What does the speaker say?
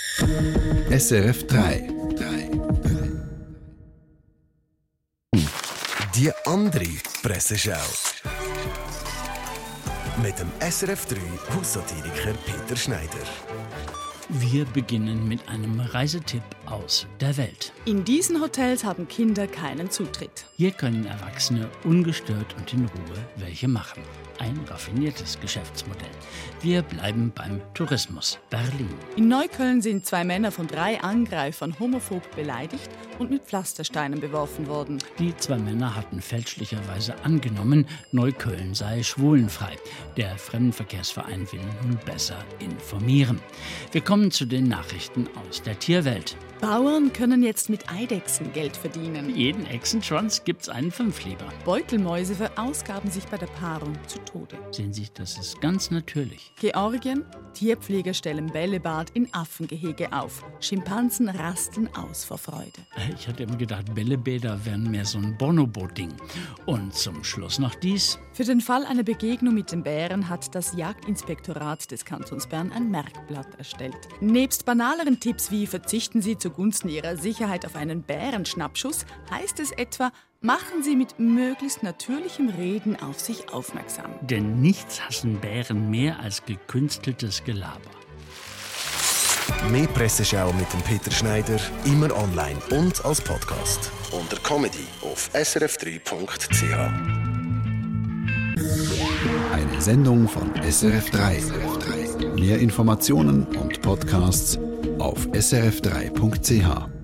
SRF 3. Die andere Presseschau. Mit dem SRF 3 Haussatiriker Peter Schneider. Wir beginnen mit einem Reisetipp aus der Welt. In diesen Hotels haben Kinder keinen Zutritt. Hier können Erwachsene ungestört und in Ruhe welche machen. Ein raffiniertes Geschäftsmodell. Wir bleiben beim Tourismus. Berlin. In Neukölln sind 2 Männer von 3 Angreifern homophob beleidigt und mit Pflastersteinen beworfen worden. Die 2 Männer hatten fälschlicherweise angenommen, Neukölln sei schwulenfrei. Der Fremdenverkehrsverein will nun besser informieren. Wir kommen zu den Nachrichten aus der Tierwelt. Bauern können jetzt mit Eidechsen Geld verdienen. Jeden Echsenschwanz gibt's einen Fünflieber. Beutelmäuse verausgaben sich bei der Paarung zu Tode. Sehen Sie, das ist ganz natürlich. Georgien: Tierpfleger stellen Bällebad in Affengehege auf. Schimpansen rasten aus vor Freude. Ich hatte immer gedacht, Bällebäder wären mehr so ein Bonobo-Ding. Und zum Schluss noch dies. Für den Fall einer Begegnung mit den Bären hat das Jagdinspektorat des Kantons Bern ein Merkblatt erstellt. Nebst banaleren Tipps wie verzichten Sie zugunsten Ihrer Sicherheit auf einen Bärenschnappschuss, heißt es etwa, machen Sie mit möglichst natürlichem Reden auf sich aufmerksam. Denn nichts hassen Bären mehr als gekünsteltes Gelaber. Mehr Presseschau mit dem Peter Schneider, immer online und als Podcast. Unter Comedy auf srf3.ch. Eine Sendung von SRF 3. Mehr Informationen und Podcasts auf srf3.ch.